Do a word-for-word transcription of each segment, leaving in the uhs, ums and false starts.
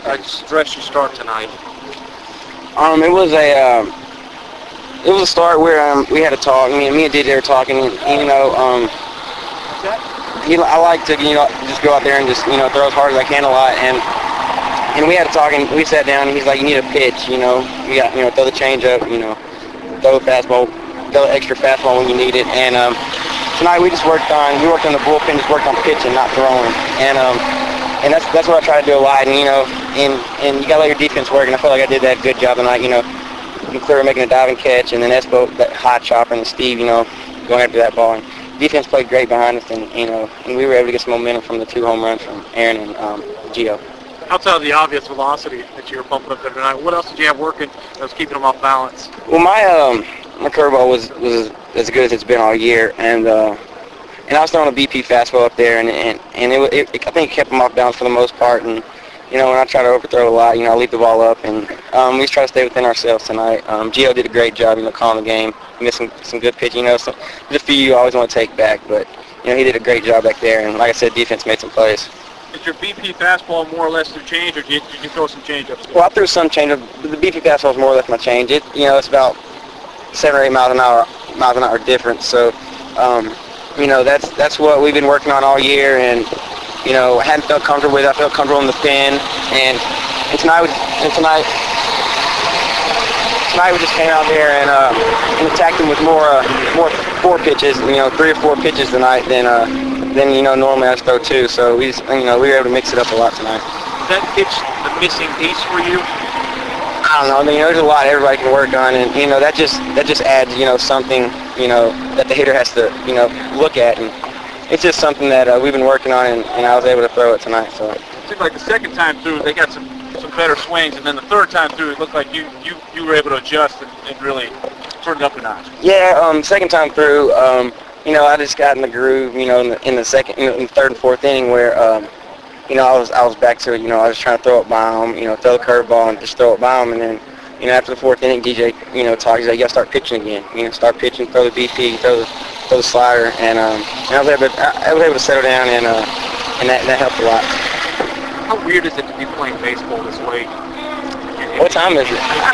address your start tonight? Um, it was a um, it was a start where um, we had a talk. Me and me and D J were talking. And, you know, um, he, I like to you know just go out there and just you know throw as hard as I can a lot. And and we had a talk and we sat down. And he's like, you need a pitch. You know, you got you know throw the change up. You know, throw the fastball, throw the extra fastball when you need it. And um, tonight we just worked on we worked on the bullpen, just worked on pitching, not throwing. And um, and that's that's what I try to do a lot. And you know, and and you gotta let your defense work. And I feel like I did that good job tonight. You know, McClure making a diving catch, and then Espo that hot chopper, and Steve, you know, going after that ball. And defense played great behind us, and you know, and we were able to get some momentum from the two home runs from Aaron and um, Gio. Outside of the obvious velocity that you were pumping up there tonight, what else did you have working that was keeping them off balance? Well, my um my curveball was was as good as it's been all year, and. Uh, And I was throwing a B P fastball up there, and and, and it, it, it I think it kept him off balance for the most part. And you know, when I try to overthrow a lot, you know, I leave the ball up, and um, we just try to stay within ourselves tonight. Um, Gio did a great job, you know, calling the game. He missed some some good pitching. You know, some, there's a few you always want to take back, but you know, he did a great job back there. And like I said, defense made some plays. Is your B P fastball more or less the change, or did you, did you throw some change-ups? Well, I threw some change-up. The B P fastball is more or less my change. It you know, it's about seven or eight miles an hour miles an hour difference. So. Um, You know, that's that's what we've been working on all year, and you know, I hadn't felt comfortable with it. I felt comfortable in the pin, and, and tonight, we, and tonight, tonight we just came out there and, uh, and attacked him with more, uh, more four pitches. You know, three or four pitches tonight than, uh, than you know normally I just throw two. So we, just, you know, we were able to mix it up a lot tonight. Is that pitch the missing piece for you? I don't know. I mean, there's a lot everybody can work on, and you know that just that just adds you know something you know that the hitter has to you know look at, and it's just something that uh, we've been working on, and, and I was able to throw it tonight. So it seemed like the second time through they got some, some better swings, and then the third time through it looked like you you, you were able to adjust and, and really turn it up a notch. Yeah, um, second time through, um, you know I just got in the groove, you know, in the, in the second, you know, in the third and fourth inning where. Um, You know, I was I was back to it. You know, I was trying to throw it by him. You know, throw the curveball and just throw it by him. And then, you know, after the fourth inning, D J, you know, talks. He's like, "You gotta start pitching again. You know, start pitching. Throw the B P. Throw the throw the slider." And um, and I was able to, I was able to settle down, and uh, and that that helped a lot. How weird is it to be playing baseball this way? What time is it? I,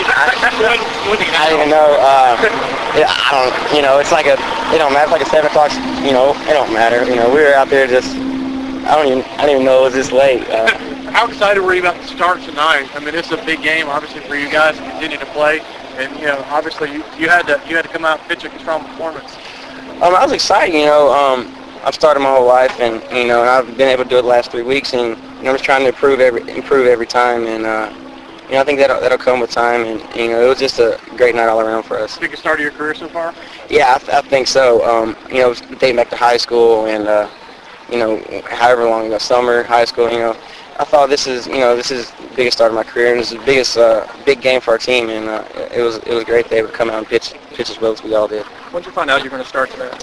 I don't even know. Uh, yeah, I don't. You know, it's like a. It don't matter. It's like a seven o'clock. You know, it don't matter. You know, we were out there just. I don't even. I didn't even know it was this late. Uh, How excited were you about the start tonight? I mean, it's a big game, obviously, for you guys to continue to play, and you know, obviously, you, you had to you had to come out and pitch a strong performance. Um, I was excited. You know, um, I've started my whole life, and you know, and I've been able to do it the last three weeks, and you know, I'm just trying to improve every improve every time, and uh, you know, I think that'll that'll come with time, and you know, it was just a great night all around for us. Biggest start of your career so far? Yeah, I, th- I think so. Um, you know, dating back to high school and. Uh, you know, however long, you know, summer, high school, you know, I thought this is, you know, this is the biggest start of my career, and it's the biggest, uh, big game for our team, and uh, it was it was great to be able to come out and pitch, pitch as well as we all did. When did you find out you were going to start today?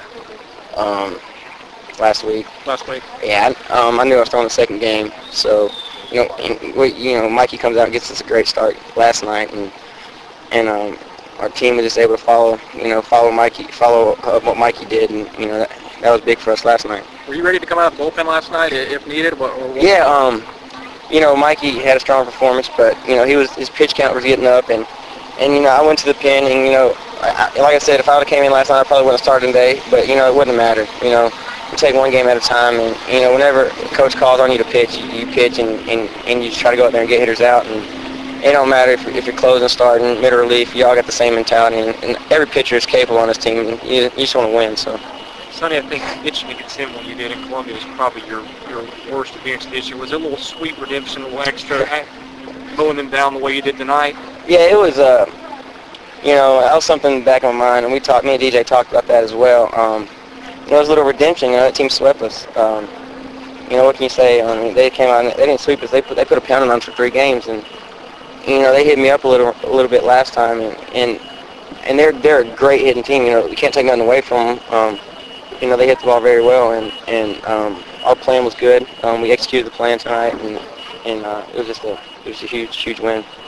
Um, last week. Last week? Yeah, I, um, I knew I was throwing the second game, so, you know, and we, you know, Mikey comes out and gets us a great start last night, and, and, um, our team was just able to follow, you know, follow Mikey, follow uh, what Mikey did, and, you know, that, that was big for us last night. Were you ready to come out of the bullpen last night if needed? Or what? Yeah, um, you know, Mikey had a strong performance, but you know, he was his pitch count was getting up, and and you know, I went to the pen, and you know, I, I, like I said, if I would have came in last night, I probably wouldn't have started today. But you know, it wouldn't matter. You know, you take one game at a time, and you know, whenever coach calls on you to pitch, you, you pitch, and, and and you just try to go out there and get hitters out, and it don't matter if if you're closing, starting, mid relief, you all got the same mentality, and, and every pitcher is capable on this team, and you, you just want to win. So. Sonny, I think pitching against him when you did in Columbia was probably your, your worst appearance this year. Was it a little sweet redemption, a little extra, mowing them down the way you did tonight? Yeah, it was, uh, you know, that was something back in my mind, and we talked, me and D J talked about that as well. Um, you know, it was a little redemption. You know, that team swept us. Um, you know, what can you say? I mean, they came out and they didn't sweep us. They put they put a pound on us for three games, and you know, they hit me up a little a little bit last time, and and, and they're they're a great hitting team. You know, you can't take nothing away from them. Um, You know, they hit the ball very well, and, and um, our plan was good. Um, we executed the plan tonight, and, and uh, it was just a, it was a huge, huge win.